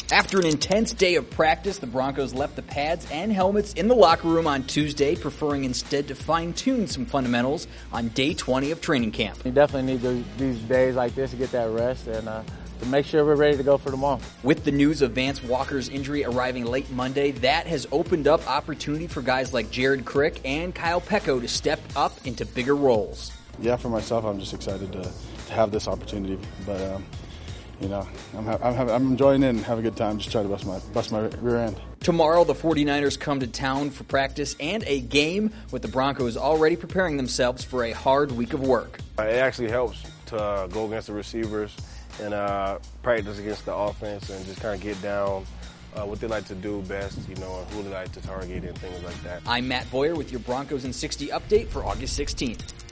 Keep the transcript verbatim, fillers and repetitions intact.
After an intense day of practice, the Broncos left the pads and helmets in the locker room on Tuesday, preferring instead to fine-tune some fundamentals on day twenty of training camp. We definitely need those, these days like this to get that rest and uh, to make sure we're ready to go for tomorrow. With the news of Vance Walker's injury arriving late Monday, that has opened up opportunity for guys like Jared Crick and Kyle Pecco to step up into bigger roles. Yeah, for myself, I'm just excited to, to have this opportunity, but um, you know, I'm, I'm, I'm enjoying it and having a good time, just trying to bust my, bust my rear end. Tomorrow, the 49ers come to town for practice and a game, with the Broncos already preparing themselves for a hard week of work. It actually helps to uh, go against the receivers and uh, practice against the offense and just kind of get down uh, what they like to do best, you know, and who they like to target and things like that. I'm Matt Boyer with your Broncos in sixty update for August sixteenth.